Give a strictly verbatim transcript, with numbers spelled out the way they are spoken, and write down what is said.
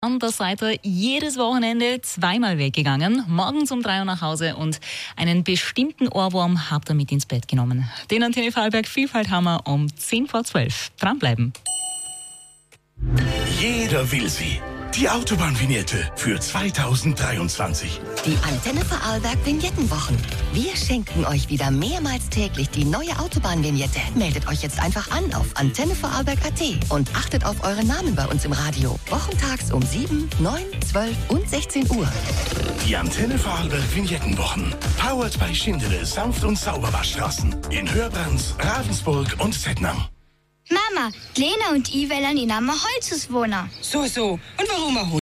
Da seid ihr jedes Wochenende zweimal weggegangen, morgens um drei Uhr nach Hause und einen bestimmten Ohrwurm habt ihr mit ins Bett genommen. Den Antenne Vorarlberg Vielfalthammer um zehn vor zwölf. Dranbleiben. Jeder will sie. Die Autobahnvignette für zweitausenddreiundzwanzig. Die Antenne Vorarlberg Vignettenwochen. Wir schenken euch wieder mehrmals täglich die neue Autobahnvignette. Meldet euch jetzt einfach an auf antenne vorarlberg punkt at und achtet auf eure Namen bei uns im Radio. Wochentags um sieben, neun, zwölf und sechzehn Uhr. Die Antenne Vorarlberg Vignettenwochen. Powered by Schindele Sanft- und Sauberwaschstraßen. In Hörbrands, Ravensburg und Zettnang. Mama, Lena und ich wollen in einem Holzhaus wohnen. So, so. Und warum ein